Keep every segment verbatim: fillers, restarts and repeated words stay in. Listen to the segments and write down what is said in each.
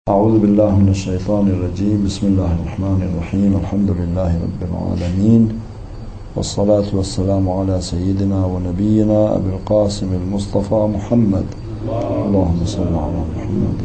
أعوذ بالله من الشيطان الرجيم. بسم الله الرحمن الرحيم. الحمد لله رب العالمين، والصلاة والسلام على سيدنا ونبينا أبي القاسم المصطفى محمد، اللهم صل على محمد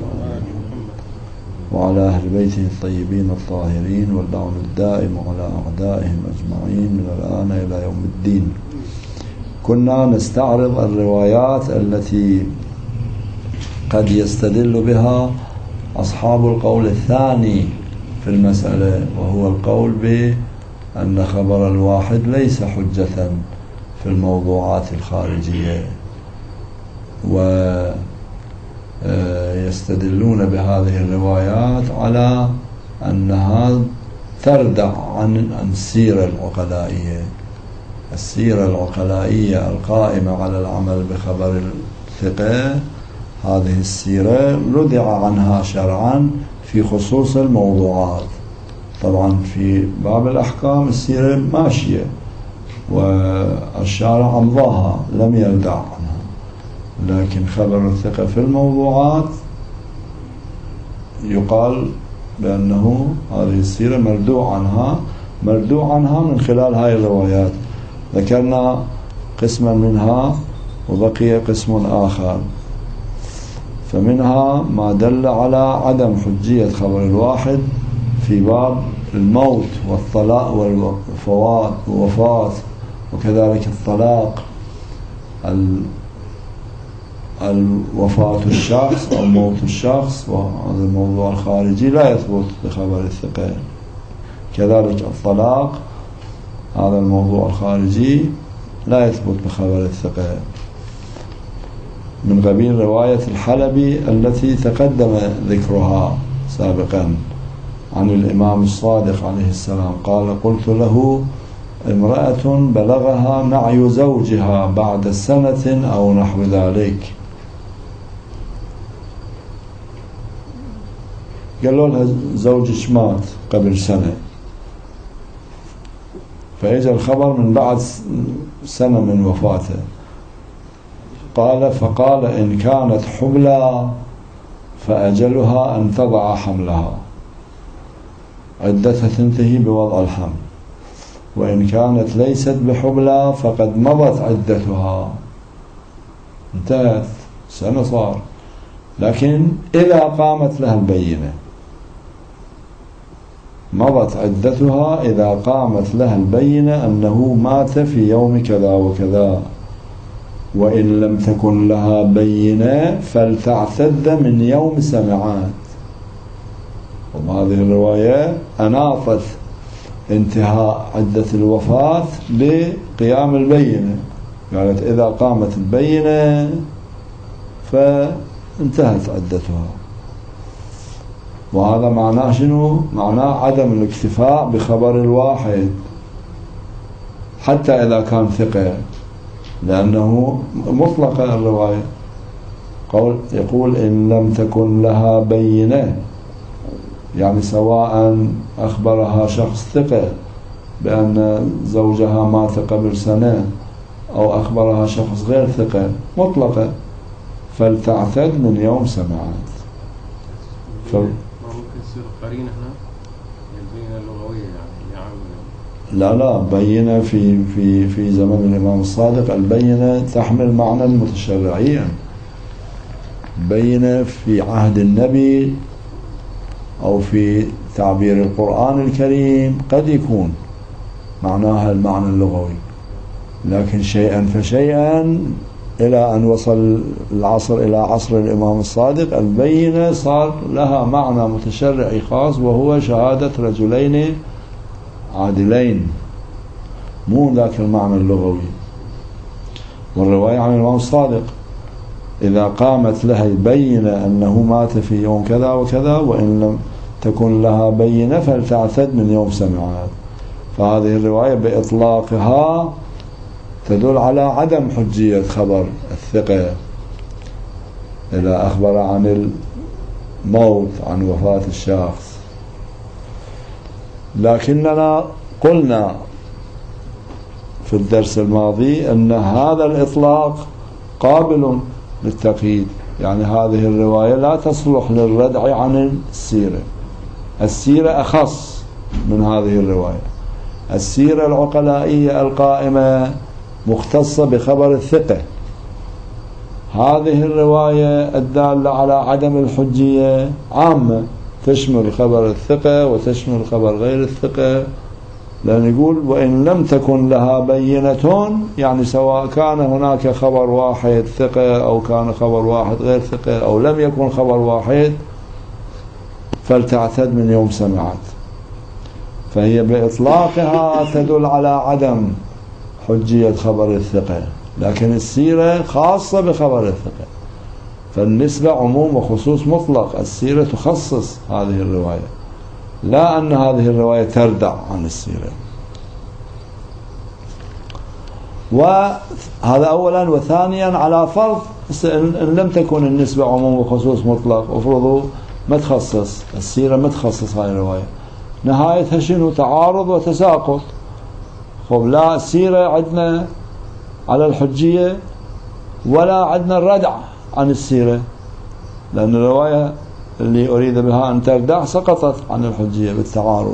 وعلى أهل بيته الطيبين الطاهرين، واللعن الدائم على أعدائهم أجمعين من الآن إلى يوم الدين. كنا نستعرض الروايات التي قد يستدل بها أصحاب القول الثاني في المسألة، وهو القول بأن خبر الواحد ليس حجة في الموضوعات الخارجية، ويستدلون بهذه الروايات على أنها تردع عن السيرة العقلائية السيرة العقلائية القائمة على العمل بخبر الثقة. هذه السيرة ردع عنها شرعا في خصوص الموضوعات. طبعا في باب الأحكام السيرة ماشية والشارع أمضاها لم يردع عنها، لكن خبر الثقة في الموضوعات يقال بأنه هذه السيرة مردوع عنها مردوع عنها من خلال هاي الروايات. ذكرنا قسما منها وبقي قسم آخر، فمنها ما دل على عدم حجية خبر الواحد في باب الموت والطلاق والوفاة وكذلك الطلاق، الوفاة الشخص أو موت الشخص، وهذا الموضوع الخارجي لا يثبت بخبر الثقة. كذلك الطلاق، هذا الموضوع الخارجي لا يثبت بخبر الثقة، من قبيل رواية الحلبي التي تقدم ذكرها سابقا عن الإمام الصادق عليه السلام. قال: قلت له: امرأة بلغها نعي زوجها بعد سنة أو نحو ذلك. قالوا لها زوجك مات قبل سنة، فإجا الخبر من بعد سنة من وفاته. قال فقال: إن كانت حبلى فأجلها أن تضع حملها، عدتها تنتهي بوضع الحمل، وإن كانت ليست بحبلى فقد مضت عدتها، انتهت سنة صار، لكن إذا قامت لها البينة، مضت عدتها إذا قامت لها البينة أنه مات في يوم كذا وكذا، وإن لم تكن لها بينة فلتعتد من يوم سمعات. وهذه الرواية أناطت انتهاء عدة الوفاة بقيام البينة، قالت إذا قامت البينة فانتهت عدتها. وهذا معناه شنو؟ معناه عدم الاكتفاء بخبر الواحد حتى إذا كان ثقة، لأنه مطلقة الرواية. قول يقول: إن لم تكن لها بينة، يعني سواء أخبرها شخص ثقة بأن زوجها مات قبل سنة أو أخبرها شخص غير ثقة، مطلقة، فلتعتد من يوم سمعت. ف... ما ممكن تصير قرينة هنا، البينة اللغوية يعني. لا لا بينة في في في زمن الإمام الصادق، البينة تحمل معنى متشرعيا. بينة في عهد النبي أو في تعبير القرآن الكريم قد يكون معناها المعنى اللغوي، لكن شيئا فشيئا إلى أن وصل العصر إلى عصر الإمام الصادق، البينة صار لها معنى متشرعي خاص، وهو شهادة رجلين عادلين، مو ذاك المعنى اللغوي. والرواية عن الإمام الصادق: إذا قامت لها بينة أنه مات في يوم كذا وكذا، وإن لم تكن لها بينة فلتعتد من يوم سمعت. فهذه الرواية بإطلاقها تدل على عدم حجية خبر الثقة إذا أخبر عن الموت، عن وفاة الشخص. لكننا قلنا في الدرس الماضي أن هذا الإطلاق قابل للتقييد، يعني هذه الرواية لا تصلح للردع عن السيرة. السيرة أخص من هذه الرواية. السيرة العقلائية القائمة مختصة بخبر الثقة. هذه الرواية الدالة على عدم الحجية عامة، تشمل خبر الثقة وتشمل خبر غير الثقة، لأن يقول وإن لم تكن لها بينة، يعني سواء كان هناك خبر واحد ثقة أو كان خبر واحد غير ثقة أو لم يكن خبر واحد، فلتعتد من يوم سمعت. فهي بإطلاقها تدل على عدم حجية خبر الثقة، لكن السيرة خاصة بخبر الثقة، فالنسبة عموم وخصوص مطلق. السيرة تخصص هذه الرواية، لا أن هذه الرواية تردع عن السيرة. وهذا أولا. وثانيا على فرض إن لم تكن النسبة عموم وخصوص مطلق، افرضوا ما تخصص السيرة، ما تخصص هذه الرواية، نهايتها شنو؟ تعارض وتساقط. خب لا السيرة عندنا على الحجية ولا عندنا الردع عن السيرة، لأن الرواية اللي أريد بها أن تردع سقطت عن الحجية بالتعارض.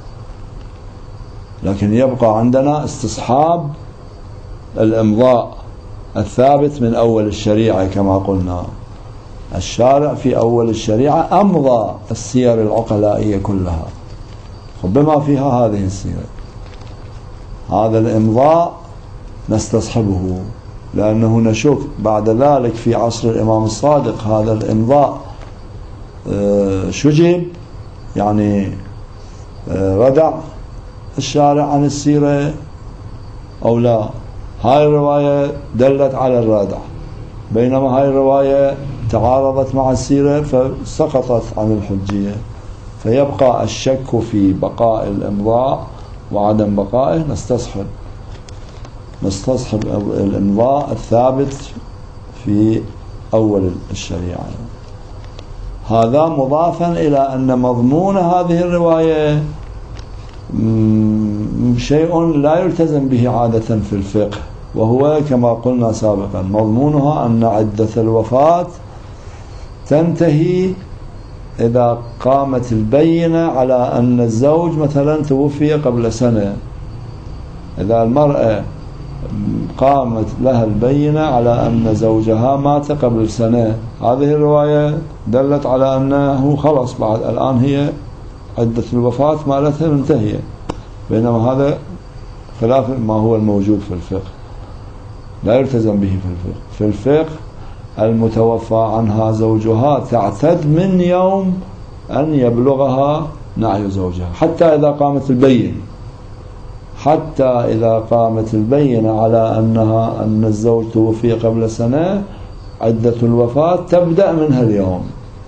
لكن يبقى عندنا استصحاب الإمضاء الثابت من أول الشريعة، كما قلنا الشارع في أول الشريعة أمضى السير العقلائية كلها بما فيها هذه السيرة. هذا الإمضاء نستصحبه، لأنه نشك بعد ذلك في عصر الإمام الصادق هذا الإمضاء شجب، يعني ردع الشارع عن السيرة أو لا. هاي الرواية دلت على الردع، بينما هاي الرواية تعارضت مع السيرة فسقطت عن الحجية. فيبقى الشك في بقاء الإمضاء وعدم بقائه. نستصحب نستصحب الإمضاء الثابت في أول الشريعة. هذا مضافا إلى أن مضمون هذه الرواية شيء لا يلتزم به عادة في الفقه، وهو كما قلنا سابقا مضمونها أن عدة الوفاة تنتهي إذا قامت البينة على أن الزوج مثلا توفي قبل سنة. إذا المرأة قامت لها البينة على أن زوجها مات قبل سنة، هذه الرواية دلت على أنه خلص بعد الآن هي عدة الوفاة مالتها منتهية، بينما هذا خلاف ما هو الموجود في الفقه، لا يلتزم به في الفقه. في الفقه المتوفى عنها زوجها تعتد من يوم أن يبلغها نعي زوجها، حتى إذا قامت البينة حتى إذا قامت البينة على أنها أن الزوج توفي قبل سنة، عدة الوفاة تبدأ منها اليوم.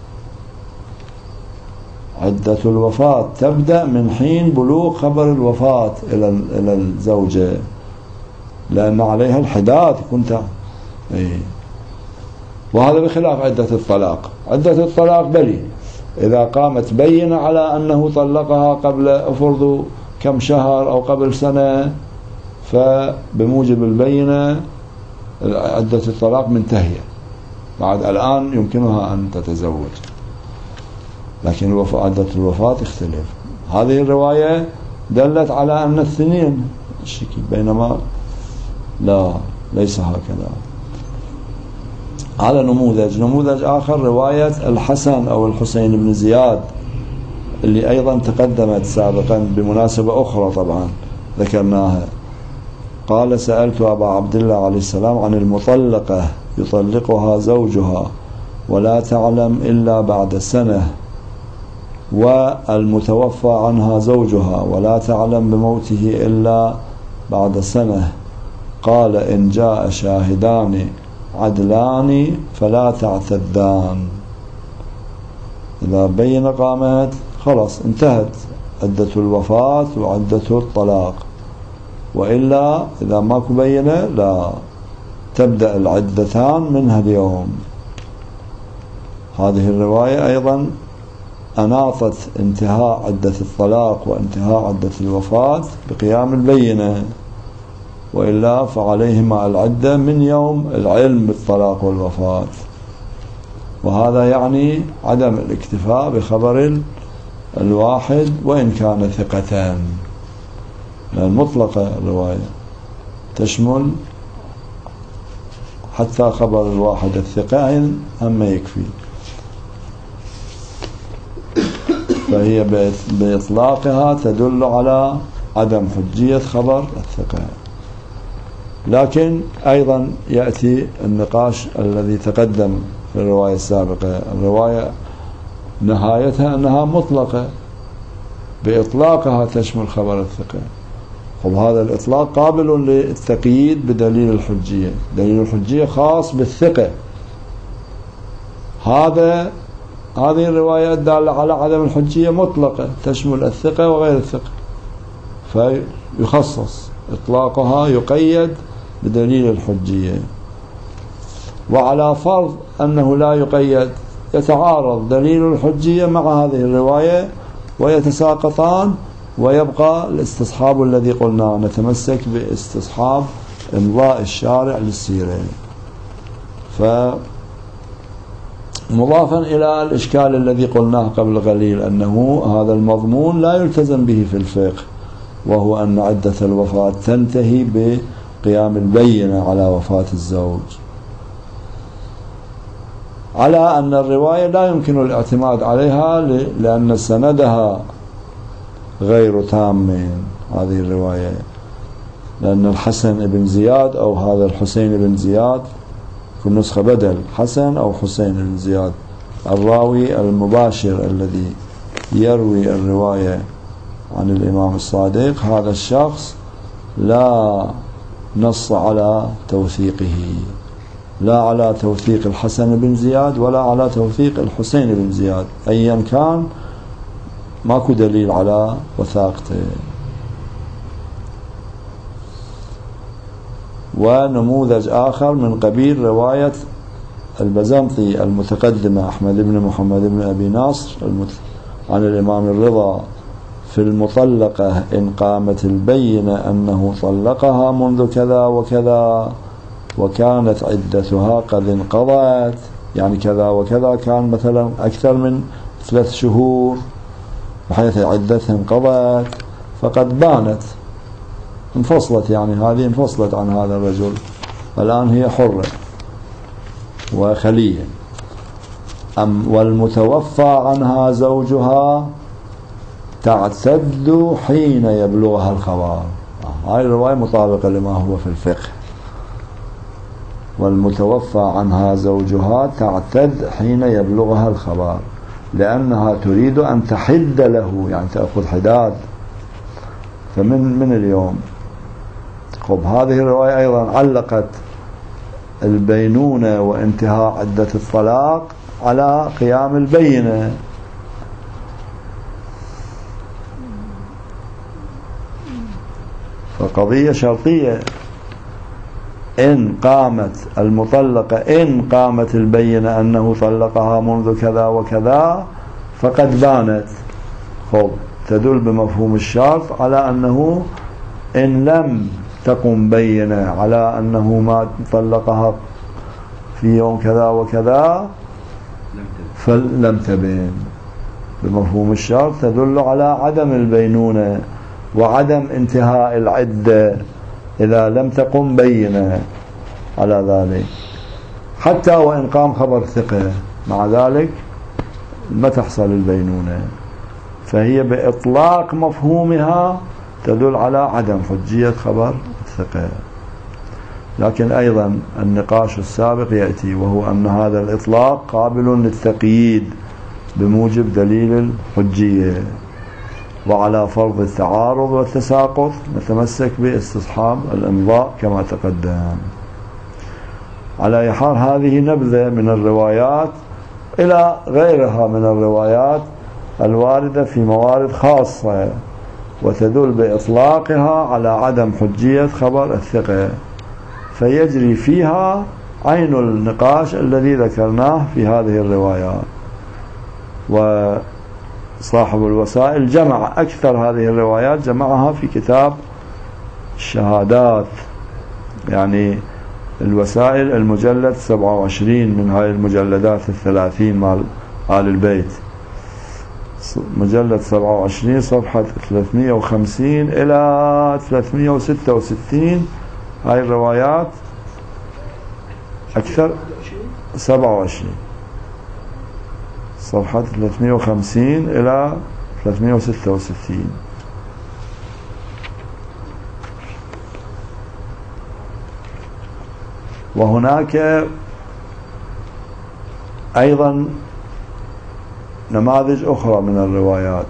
عدة الوفاة تبدأ من حين بلوغ خبر الوفاة إلى إلى الزوجة، لأن عليها الحداد كنت إيه. وهذا بخلاف عدة الطلاق. عدة الطلاق بلي إذا قامت بينة على أنه طلقها قبل أفرض كم شهر أو قبل سنة، فبموجب البينة عدة الطلاق منتهية، بعد الآن يمكنها أن تتزوج. لكن الوفاة عدة الوفاة تختلف. هذه الرواية دلت على أن الثنين الشكي، بينما لا ليس هكذا. على نموذج نموذج آخر رواية الحسن أو الحسين بن زياد اللي أيضا تقدمت سابقا بمناسبة أخرى طبعا ذكرناها. قال سألت أبا عبد الله عليه السلام عن المطلقة يطلقها زوجها ولا تعلم إلا بعد سنة، والمتوفى عنها زوجها ولا تعلم بموته إلا بعد سنة. قال إن جاء شاهدان عدلان فلا تعتدان. إذا بين قامت خلاص انتهت عدة الوفاة وعدة الطلاق، وإلا إذا ماكو بينة لا تبدأ العدتان منها اليوم. هذه الرواية أيضا أناطت انتهاء عدة الطلاق وانتهاء عدة الوفاة بقيام البينة، وإلا فعليهما العدة من يوم العلم بالطلاق والوفاة. وهذا يعني عدم الاكتفاء بخبر الواحد وإن كان ثقتان، لأن مطلقة الرواية تشمل حتى خبر الواحد الثقة هم يكفي، فهي بإطلاقها تدل على عدم حجية خبر الثقة. لكن أيضا يأتي النقاش الذي تقدم في الرواية السابقة، الرواية نهايتها أنها مطلقة، بإطلاقها تشمل خبر الثقة. خب هذا الإطلاق قابل للتقييد بدليل الحجية، دليل الحجية خاص بالثقة. هذا هذه الرواية الدالة على عدم الحجية مطلقة تشمل الثقة وغير الثقة، فيخصص إطلاقها يقيد بدليل الحجية. وعلى فرض أنه لا يقيد يتعارض دليل الحجية مع هذه الرواية ويتساقطان، ويبقى الاستصحاب الذي قلنا نتمسك باستصحاب إمضاء الشارع للسيرة. فمضافا إلى الإشكال الذي قلناه قبل قليل أنه هذا المضمون لا يلتزم به في الفقه، وهو أن عدة الوفاة تنتهي بقيام البينة على وفاة الزوج، على أن الرواية لا يمكن الاعتماد عليها لأن سندها غير تام. هذه الرواية لأن الحسن بن زياد أو هذا الحسين بن زياد في النسخة بدل حسن أو حسين بن زياد، الراوي المباشر الذي يروي الرواية عن الإمام الصادق، هذا الشخص لا نص على توثيقه، لا على توثيق الحسن بن زياد ولا على توثيق الحسين بن زياد، أيا كان ماكو دليل على وثاقته. ونموذج آخر من قبيل رواية البزنطي المتقدمة أحمد بن محمد بن أبي ناصر عن الإمام الرضا في المطلقة إن قامت البينة أنه طلقها منذ كذا وكذا وكانت عدتها قد انقضت، يعني كذا وكذا كان مثلا أكثر من ثلاث شهور بحيث عدتها انقضت فقد بانت انفصلت، يعني هذه انفصلت عن هذا الرجل الآن هي حرة وخلية. أم والمتوفى عنها زوجها تعتد حين يبلغها الخبر. هاي الرواية مطابقة لما هو في الفقه. والمتوفى عنها زوجها تعتد حين يبلغها الخبر، لأنها تريد أن تحد له، يعني تأخذ حداد، فمن من اليوم. خب هذه الرواية أيضا علقت البينونة وانتهاء عدة الطلاق على قيام البينة، فقضية شرطية. إن قامت المطلقة إن قامت البينة أنه طلقها منذ كذا وكذا فقد بانت. خب تدل بمفهوم الشرط على أنه إن لم تقم بينة على أنه ما طلقها في يوم كذا وكذا فلم تبين. بمفهوم الشرط تدل على عدم البينونة وعدم انتهاء العدة إذا لم تقم بينة على ذلك، حتى وإن قام خبر ثقة مع ذلك ما تحصل البينونة، فهي بإطلاق مفهومها تدل على عدم حجية خبر الثقة. لكن أيضا النقاش السابق يأتي، وهو أن هذا الإطلاق قابل للتقييد بموجب دليل الحجية، وعلى فرض التعارض والتساقط نتمسك باستصحاب الإمضاء كما تقدم. على أي حال هذه نبذة من الروايات إلى غيرها من الروايات الواردة في موارد خاصة وتدل بإطلاقها على عدم حجية خبر الثقة، فيجري فيها عين النقاش الذي ذكرناه في هذه الروايات. وصاحب الوسائل جمع أكثر هذه الروايات، جمعها في كتاب الشهادات، يعني الوسائل المجلد سبعة وعشرين من هاي المجلدات الثلاثين مال آل البيت، مجلد سبعة وعشرين صفحة ثلاثمئة وخمسين إلى ثلاثمئة وستة وستين. هاي الروايات أكثر سبعة وعشرين صفحة ثلاثمئة وخمسين إلى ثلاثمئة وستة وستين. وهناك أيضا نماذج أخرى من الروايات،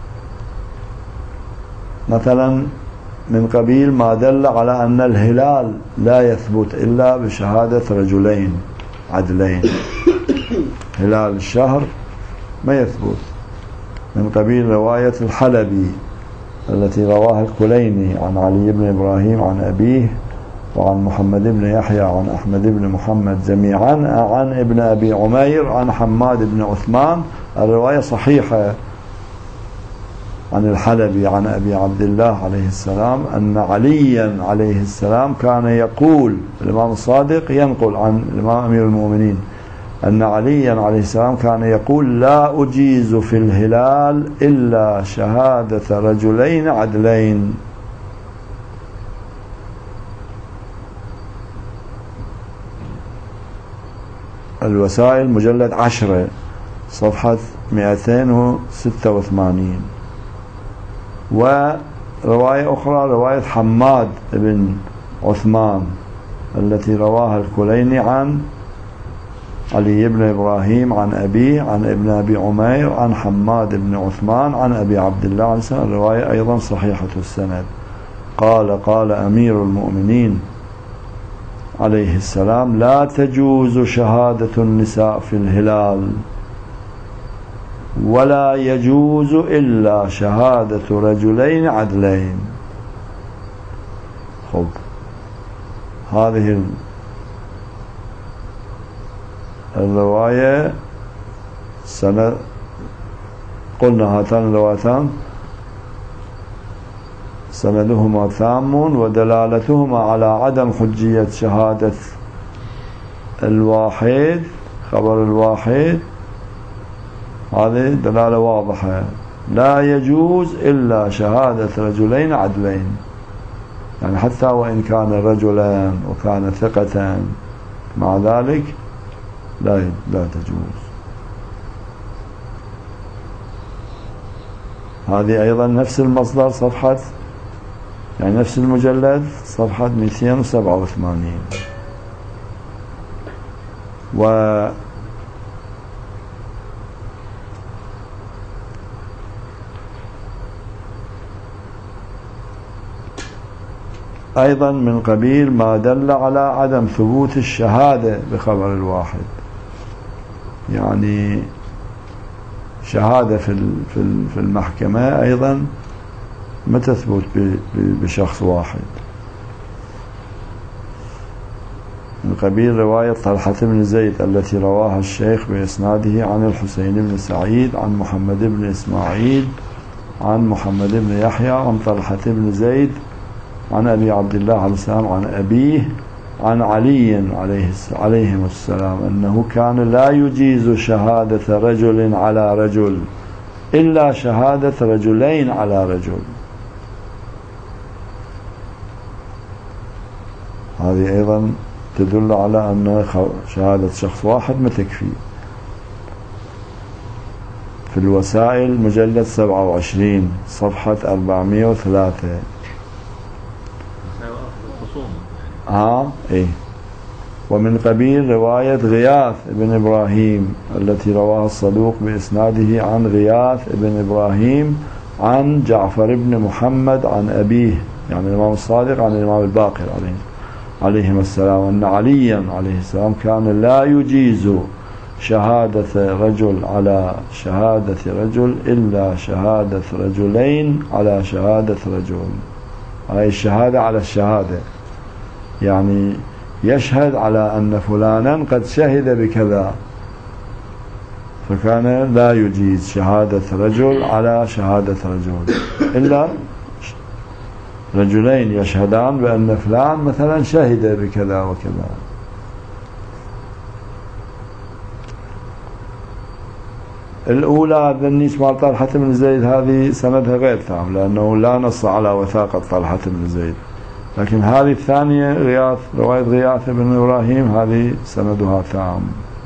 مثلا من قبيل ما دل على أن الهلال لا يثبت إلا بشهادة رجلين عدلين، هلال الشهر ما يثبت، من قبيل رواية الحلبي التي رواها الكليني عن علي بن إبراهيم عن أبيه وعن محمد بن يحيى عن أحمد بن محمد جميعا عن ابن أبي عمير عن حماد بن عثمان. الرواية صحيحة عن الحلبي عن أبي عبد الله عليه السلام أن عليا عليه السلام كان يقول، الإمام الصادق ينقل عن الإمام أمير المؤمنين أن عليا عليه السلام كان يقول: لا أجيز في الهلال إلا شهادة رجلين عدلين. الوسائل مجلد عشرة صفحة مئتين وستة وثمانين. ورواية أخرى رواية حماد بن عثمان التي رواها الكليني عن علي بن إبراهيم عن أبيه عن ابن أبي عمير عن حماد بن عثمان عن أبي عبد الله عليه السلام. الرواية أيضا صحيحة السند. قال قال أمير المؤمنين عليه السلام: لا تجوز شهادة النساء في الهلال، ولا يجوز إلا شهادة رجلين عدلين. خب هذه الرواية سنة قلنا هاتان الروايتان سندهما تام ودلالتهما على عدم حجية شهادة الواحد، خبر الواحد، هذه دلالة واضحة. لا يجوز إلا شهادة رجلين عدلين، يعني حتى وإن كان رجلا وكان ثقة مع ذلك لا لا تجوز. هذه أيضا نفس المصدر صفحة، يعني نفس المجلد صفحة مئتين وسبعة وثمانين. و أيضا من قبيل ما دل على عدم ثبوت الشهادة بخبر الواحد، يعني شهادة في في المحكمة أيضا ما تثبت بشخص واحد، من قبيل رواية طلحة بن زيد التي رواها الشيخ بإسناده عن الحسين بن سعيد عن محمد بن إسماعيل عن محمد بن يحيى عن طلحة بن زيد عن أبي عبد الله عليه السلام عن أبيه عن علي عليهم السلام أنه كان لا يجيز شهادة رجل على رجل إلا شهادة رجلين على رجل. هذه أيضا تدل على أن شهادة شخص واحد ما تكفي. في الوسائل مجلد سبعة وعشرين صفحة أربعمئة وثلاثة. ها إيه. ومن قبيل رواية غياث بن إبراهيم التي رواها الصدوق بإسناده عن غياث بن إبراهيم عن جعفر بن محمد عن أبيه، يعني الإمام الصادق عن الإمام الباقر عليه عليهم السلام أن عليا عليه السلام كان لا يجيز شهادة رجل على شهادة رجل إلا شهادة رجلين على شهادة رجل. هاي الشهادة على الشهادة، يعني يشهد على أن فلانا قد شهد بكذا، فكان لا يجيز شهادة رجل على شهادة رجل إلا رجلين يشهدان بأن فلان مثلا شهد بكذا وكذا. الأولى بالنسبة لطلحة بن زيد هذه سندها غير تام، لأنه لا نص على وثاقة طلحة بن زيد، لكن هذه الثانية غياث، رواية غياث بن إبراهيم، هذه سندها تام.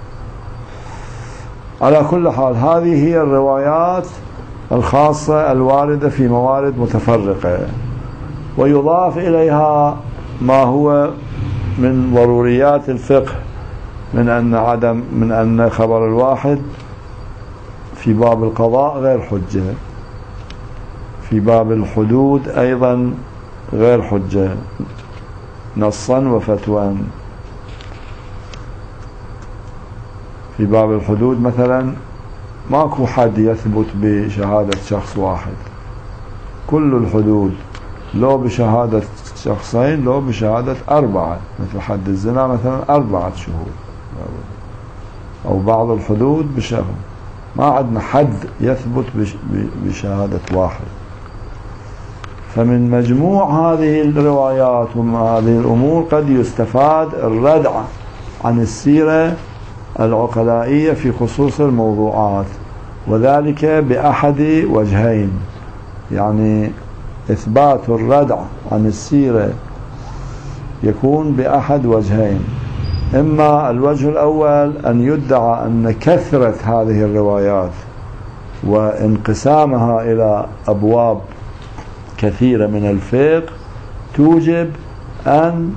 على كل حال هذه هي الروايات الخاصة الواردة في موارد متفرقة، ويضاف إليها ما هو من ضروريات الفقه من أن عدم من أن خبر الواحد في باب القضاء غير حجة، في باب الحدود أيضا غير حجة نصا وفتوى. في باب الحدود مثلا ماكو حد يثبت بشهادة شخص واحد، كل الحدود لو بشهادة شخصين لو بشهادة أربعة، مثل حد الزنا مثلا أربعة شهود، أو بعض الحدود بشهر، ما عندنا حد يثبت بشهادة واحد. فمن مجموع هذه الروايات وهذه الأمور قد يستفاد الردع عن السيرة العقلائية في خصوص الموضوعات، وذلك بأحد وجهين. يعني إثبات الردع عن السيرة يكون بأحد وجهين: إما الوجه الأول أن يدعى أن كثرة هذه الروايات وانقسامها إلى أبواب كثيرة من الفقه توجب أن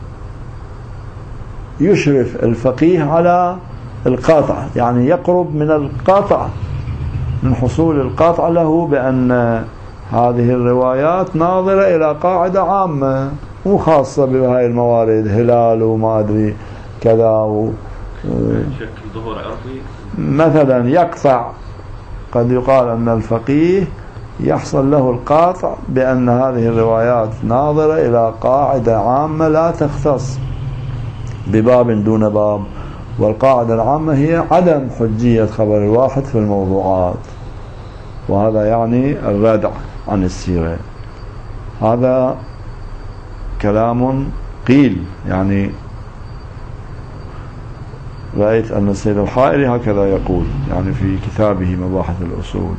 يشرف الفقيه على القطع، يعني يقرب من القطع، من حصول القطع له بأن هذه الروايات ناظرة إلى قاعدة عامة مو خاصة بهاي الموارد، هلال وما أدري كذا و... شكل ظهور عرفي مثلا يقطع. قد يقال أن الفقيه يحصل له القاطع بأن هذه الروايات ناظرة إلى قاعدة عامة لا تختص بباب دون باب، والقاعدة العامة هي عدم حجية خبر الواحد في الموضوعات، وهذا يعني الردع عن السيرة. هذا كلام قيل، يعني رأيت أن السيد الحائري هكذا يقول يعني في كتابه مباحث الأصول.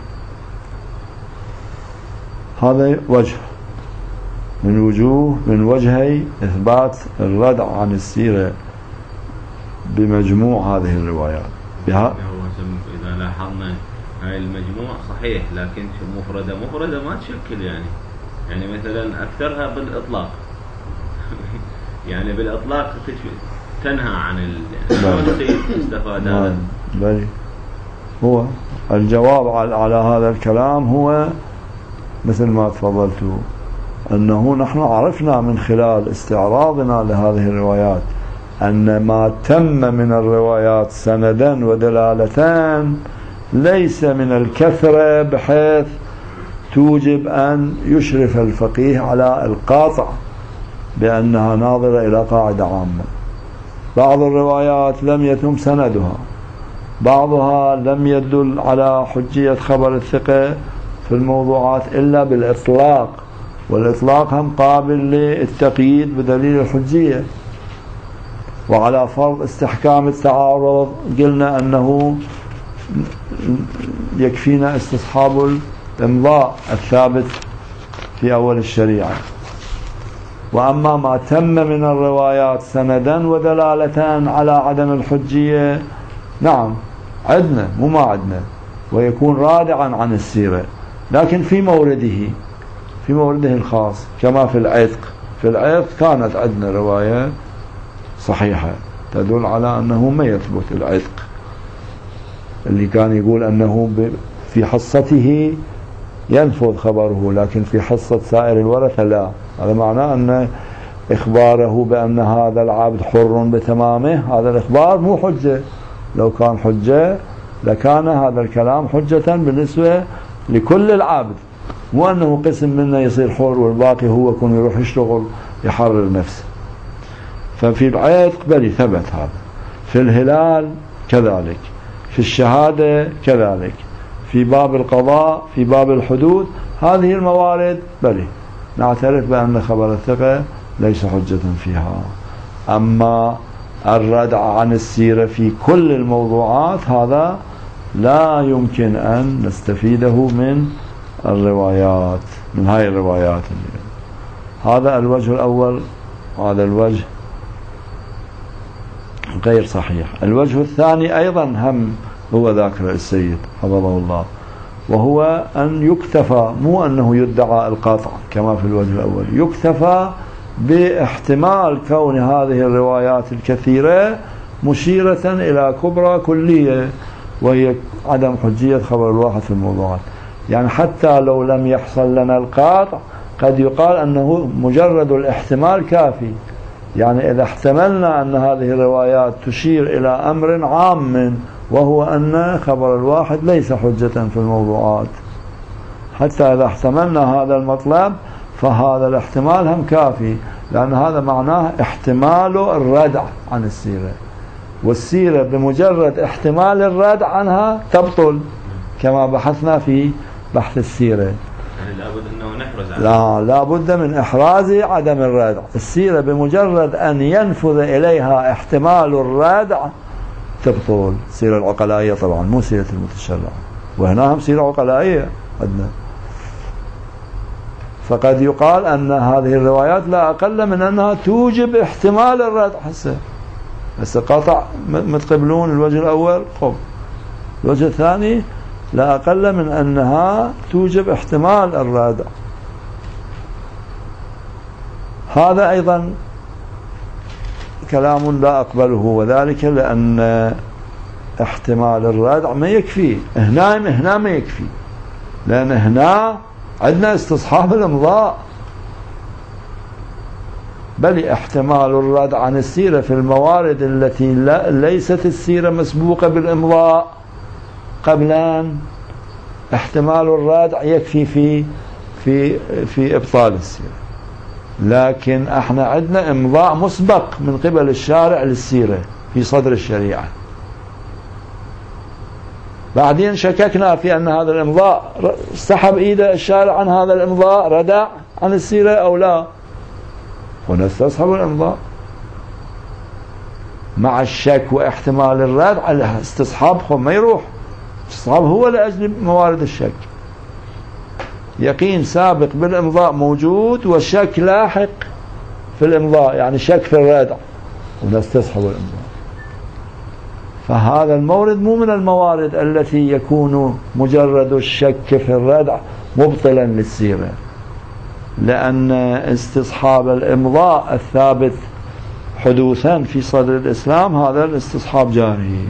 هذا وجه من وجوه من وجهي إثبات الردع عن السيرة بمجموع هذه الروايات. بها إذا لاحظنا هاي المجموع صحيح، لكن مفردة مفردة ما تشكل يعني يعني مثلا أكثرها بالإطلاق يعني بالإطلاق تنهى عن الاستفادة هذا. بل هو الجواب على هذا الكلام هو مثل ما تفضلتوا، أنه نحن عرفنا من خلال استعراضنا لهذه الروايات أن ما تم من الروايات سندا ودلالتان ليس من الكثرة بحيث توجب أن يشرف الفقيه على القاطع بأنها ناظرة إلى قاعدة عامة. بعض الروايات لم يتم سندها، بعضها لم يدل على حجية خبر الثقة في الموضوعات إلا بالإطلاق، والإطلاق هم قابل للتقييد بدليل الحجية. وعلى فرض استحكام التعارض قلنا أنه يكفينا استصحاب الإمضاء الثابت في أول الشريعة. وأما ما تم من الروايات سندا ودلالتان على عدم الحجية، نعم عدنا مو ما عدنا، ويكون رادعا عن السيرة، لكن في مورده في مورده الخاص، كما في العتق. في العتق كانت عندنا رواية صحيحة تدل على أنه ما يثبت العتق، اللي كان يقول أنه في حصته ينفذ خبره لكن في حصة سائر الورثة لا. هذا معناه أن إخباره بأن هذا العبد حر بتمامه، هذا الإخبار مو حجة. لو كان حجة لكان هذا الكلام حجة بالنسبة لكل العبد، مو أنه قسم منه يصير حر والباقي هو يكون يروح يشتغل يحرر نفسه. ففي العتق بلي ثبت هذا، في الهلال كذلك، في الشهادة كذلك، في باب القضاء، في باب الحدود، هذه الموارد بلي نعترف بأن خبر الثقة ليس حجة فيها. أما الردع عن السيرة في كل الموضوعات هذا لا يمكن أن نستفيده من الروايات، من هاي الروايات. هذا الوجه الأول، هذا الوجه غير صحيح. الوجه الثاني أيضا هم هو ذاكر السيد حفظه الله، وهو أن يكتفى، مو أنه يدعى القطع كما في الوجه الأول، يكتفى باحتمال كون هذه الروايات الكثيرة مشيرة إلى كبرى كلية، وهي عدم حجية خبر الواحد في الموضوعات. يعني حتى لو لم يحصل لنا القطع قد يقال أنه مجرد الاحتمال كافي. يعني إذا احتملنا أن هذه الروايات تشير إلى أمر عام، وهو أن خبر الواحد ليس حجة في الموضوعات، حتى إذا احتملنا هذا المطلب فهذا الاحتمال هم كافي، لأن هذا معناه احتمال الردع عن السيرة، والسيرة بمجرد احتمال الردع عنها تبطل كما بحثنا في بحث السيرة. يعني لابد أنه نحرز لا لابد من إحراز عدم الردع. السيرة بمجرد أن ينفذ إليها احتمال الردع تبطل. سيرة العقلائية طبعا، مو سيرة المتشرع، وهنا هم سيرة عقلائية عندنا. فقد يقال أن هذه الروايات لا أقل من أنها توجب احتمال الردع. هسه هسه قاطع متقبلون الوجه الأول، خب الوجه الثاني لا أقل من أنها توجب احتمال الردع. هذا أيضا كلام لا أقبله، وذلك لأن احتمال الردع ما يكفي. هنا هنا ما يكفي، لأن هنا عندنا استصحاب الإمضاء، بل احتمال الردع عن السيرة في الموارد التي لا ليست السيرة مسبوقة بالإمضاء قبلان، احتمال الردع يكفي في في في إبطال السيرة. لكن احنا عندنا إمضاء مسبق من قبل الشارع للسيرة في صدر الشريعة، بعدين شككنا في أن هذا الإمضاء سحب إيده الشارع عن هذا الإمضاء، ردع عن السيرة أو لا، ونستصحب الإمضاء مع الشك واحتمال الردع. استصحابهم ما يروح، استصحاب هو لأجل موارد الشك. يقين سابق بالإمضاء موجود، وشك لاحق في الإمضاء، يعني شك في الردع، ونستصحب الإمضاء. فهذا المورد مو من الموارد التي يكون مجرد الشك في الردع مبطلا للسيرة، لأن استصحاب الإمضاء الثابت حدوثا في صدر الإسلام هذا الاستصحاب جاري.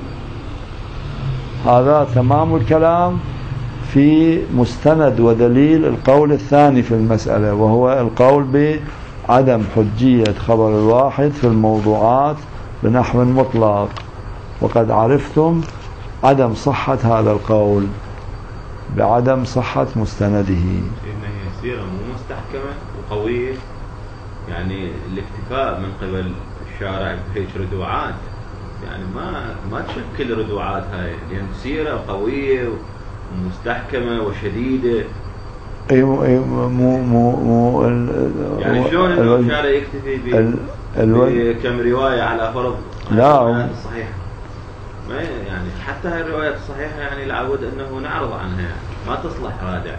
هذا تمام الكلام في مستند ودليل القول الثاني في المسألة، وهو القول بعدم حجية خبر الواحد في الموضوعات بنحو مطلق. وقد عرفتم عدم صحة هذا القول بعدم صحة مستنده. إنها سيرة مو مستحكمة وقوية، يعني الاكتفاء من قبل الشارع بهيك ردوعات يعني ما ما تشكل ردوعات هاي، لأن سيرة قوية ومستحكمة وشديدة. اي مو مو مو, مو يعني شلون الشارع يكتفي بكم رواية على فرض لا صحيح؟ ما يعني حتى هاي الروايات الصحيحة يعني لابد أنه نعرض عنها، يعني ما تصلح رادع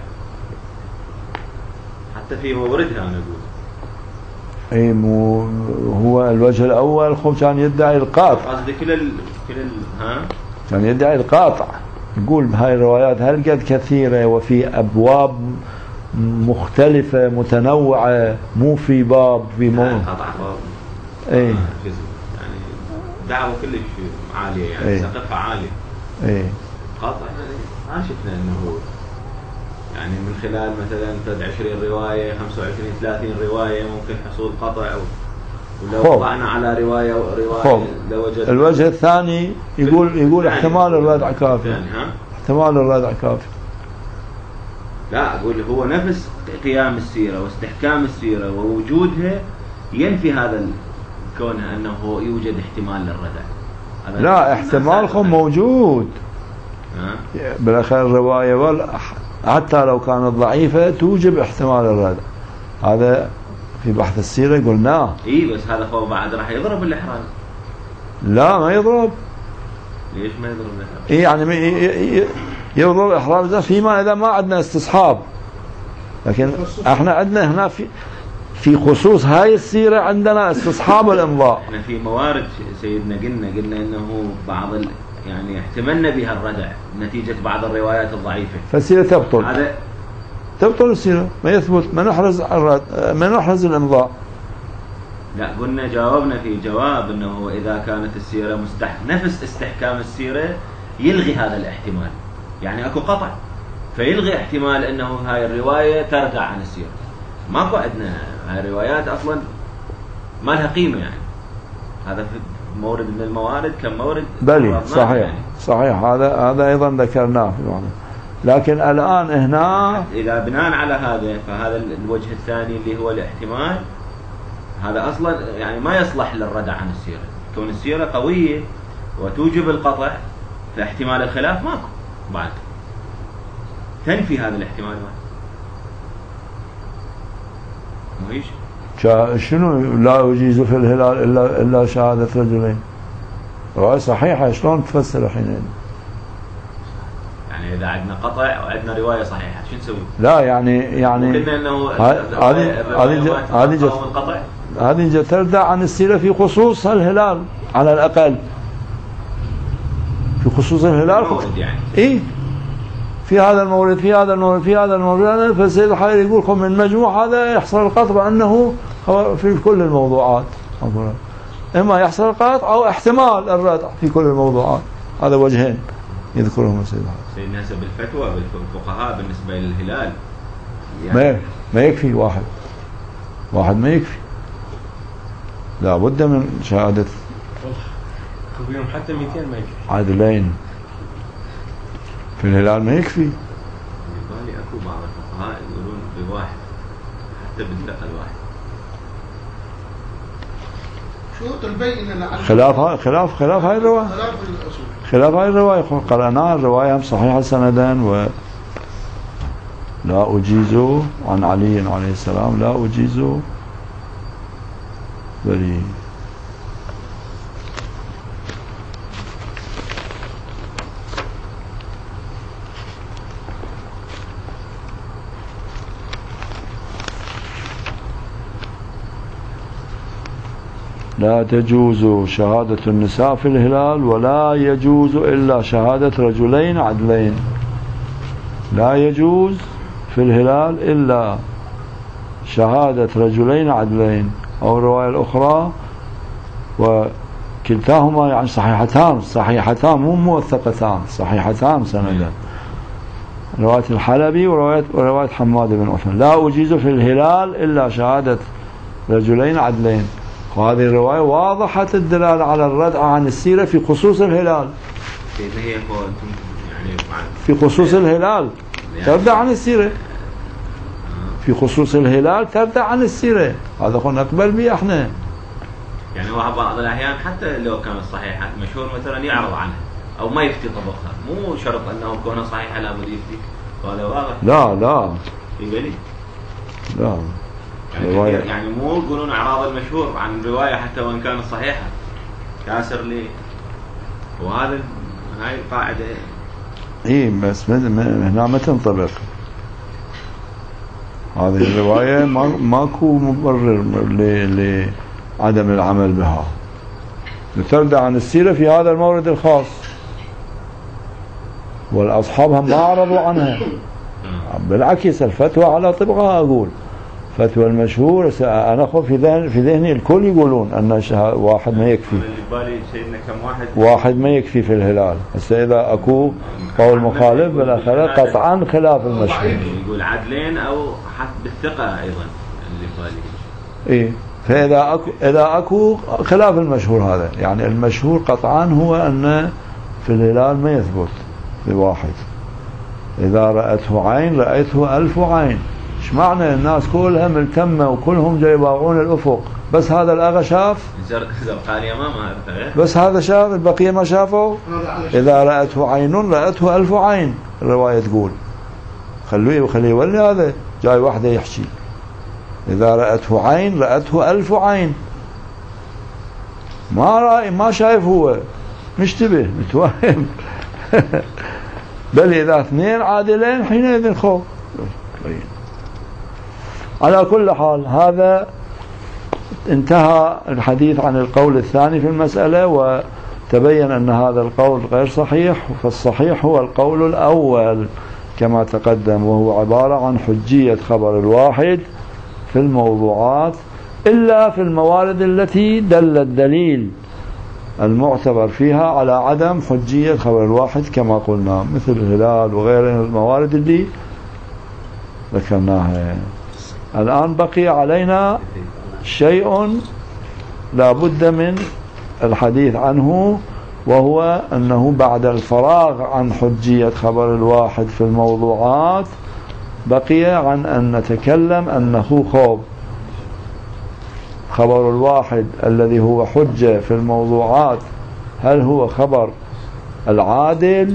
حتى في موردها. أنا أقول اي مو هو الوجه الأول خب كان يدعي القاطع، قصدي كل ال كل ال ها كان يدعي القاطع، يقول هاي الروايات هل قد كثيرة وفي أبواب مختلفة متنوعة، مو في باب في مو قطع باب اي دعوة كلش عالية، يعني ايه. سقفها عالي. ايه قاطع يعني ما شفنا انه يعني من خلال مثلا عشرين رواية خمسة وعشرين ثلاثين رواية ممكن حصول قطع، ولو طلعنا على رواية رواية لوجدنا. الوجه الثاني يقول يقول يعني احتمال الردع كافي، يعني ها؟ احتمال الردع كافي. لا أقول هو نفس قيام السيرة واستحكام السيرة ووجودها ينفي هذا كونه أنه يوجد احتمال للردع. لا احتمالكم موجود بالأخير الرواية حتى لو كانت ضعيفة توجب احتمال الردع، هذا في بحث السيرة قلناه. اي بس هذا هو بعد راح يضرب الإحراز. لا ما يضرب. ليش ما يضرب الإحراز؟ إيه يعني يضرب الإحراز فيما إذا ما عندنا استصحاب، لكن احنا عندنا هنا في في خصوص هاي السيرة عندنا استصحاب الإمضاء. احنا في موارد سيدنا قلنا قلنا انه بعض ال... يعني احتملنا بها الردع نتيجة بعض الروايات الضعيفة، فالسيرة تبطل. هذا تبطل السيرة، ما يثبت، ما نحرز ما نحرز الإمضاء. لا قلنا جاوبنا في جواب انه اذا كانت السيرة مستح نفس استحكام السيرة يلغي هذا الاحتمال، يعني اكو قطع فيلغي احتمال انه هاي الرواية ترجع عن السيرة. ماكو عندنا هاي الروايات اصلا ما لها قيمة، يعني هذا في مورد من الموارد كمورد. بلي صحيح يعني. صحيح هذا هذا ايضا ذكرناه في المعنى. لكن الان هنا اذا بناء على هذا فهذا الوجه الثاني اللي هو الاحتمال هذا اصلا يعني ما يصلح للردع عن السيرة، كون السيرة قوية وتوجب القطع فاحتمال الخلاف ماكو بعد، تنفي هذا الاحتمال ما ماهيش. شنو لا يجيز في الهلال الا الا شهادة رجلين؟ رواية صحيحة شلون تفسر الحين؟ يعني اذا عندنا قطع وعندنا رواية صحيحة شو نسوي؟ لا يعني يعني قلنا انه هذه هذه هذه هذه تردع عن السيرة في خصوص الهلال على الأقل، في خصوص الهلال يعني. إيه في هذا المورد في هذا المورد في هذا المورد، فالسيد الحائري يقول لكم من مجموع هذا يحصل القطع أنه في كل الموضوعات، إما يحصل القطع أو احتمال الردع في كل الموضوعات. هذا وجهين يذكرهم السيد الحائري. سيدنا حسب الفتوى بالفقهاء بالنسبة للهلال يعني ما ما يكفي واحد واحد ما يكفي، لا بد من شهادة كبيرهم حتى مئتين ما يكفي، عادلين في الهلال ما يكفي. بالي اكو بعض الفقهاء يقولون بواحد حتى بالثقة الواحد. شروط البينة خلاف هاي خلاف خلاف هاي الرواية خلاف هاي الرواية قرأناها الرواية هم صحيحة سندا. و لا أجيز عن علي عليه السلام لا أجيز بلي لا تجوز شهادة النساء في الهلال ولا يجوز إلا شهادة رجلين عدلين. لا يجوز في الهلال إلا شهادة رجلين عدلين. أو الرواية الأخرى وكلتاهما يعني صحيحتان صحيحتان مو موثقتان صحيحتان سندا، رواية الحلبي ورواية, ورواية حماد بن عثمان. لا أجيز في الهلال إلا شهادة رجلين عدلين. وهذه الرواية واضحة الدلالة على الردع عن السيرة في خصوص الهلال، في خصوص الهلال تردع عن السيرة، في خصوص الهلال تردع عن السيرة. هذا قلنا نقبل به احنا. يعني هو بعض الأحيان حتى لو كانت صحيحة مشهور مثلا يعرض عنها أو ما يفتي طبقها، مو شرط أنه كونها صحيحة لابد يفتي. هذا واضح. لا لا يقولي لا يعني, يعني مو يقولون أعراض المشهور عن رواية حتى وإن كانت صحيحة كاسر لي. وهذا هاي القاعدة إيه بس هنا ما تنطبق هذه الرواية. ماكو مبرر لعدم العمل بها، تردع عن السيرة في هذا المورد الخاص، والأصحاب هم ما عرضوا عنها. بالعكس الفتوى على طبقها. أقول فتوى المشهور أنا أخذ في ذهن في ذهني الكل يقولون أن واحد ما يكفي، واحد ما يكفي في الهلال. هسه إذا أكو قول مخالف بالآخرة قطعا خلاف المشهور. يقول عدلين أو حسب بالثقة أيضا اللي بالي. إيه فإذا أكو إذا أكو خلاف المشهور هذا يعني المشهور قطعا هو أن في الهلال ما يثبت بواحد. إذا رأته عين رأيته ألف عين. إيش معنى الناس كلها ملتمة وكلهم جاي يباغون الأفق، بس هذا الأغا شاف زرقاني أمامها بس هذا شاف البقية ما شافوا. إذا رأته عين رأته ألف عين الرواية تقول. خلوه وخليه يولي هذا جاي واحدة يحكي إذا رأته عين رأته ألف عين، ما رأي ما شايف هو، مشتبه متوهم. بل إذا اثنين عادلين حينئذ خوف. على كل حال هذا انتهى الحديث عن القول الثاني في المسألة، وتبين أن هذا القول غير صحيح، فالصحيح هو القول الأول كما تقدم، وهو عبارة عن حجية خبر الواحد في الموضوعات إلا في الموارد التي دل الدليل المعتبر فيها على عدم حجية خبر الواحد كما قلنا، مثل الهلال وغيره الموارد اللي ذكرناها. الآن بقي علينا شيء لا بد من الحديث عنه، وهو أنه بعد الفراغ عن حجية خبر الواحد في الموضوعات بقي عن أن نتكلم أنه خوف خبر الواحد الذي هو حجة في الموضوعات، هل هو خبر العادل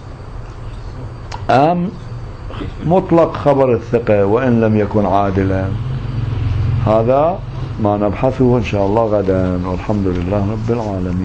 أم مطلق خبر الثقة وإن لم يكن عادلا؟ هذا ما نبحثه إن شاء الله غدا، والحمد لله رب العالمين.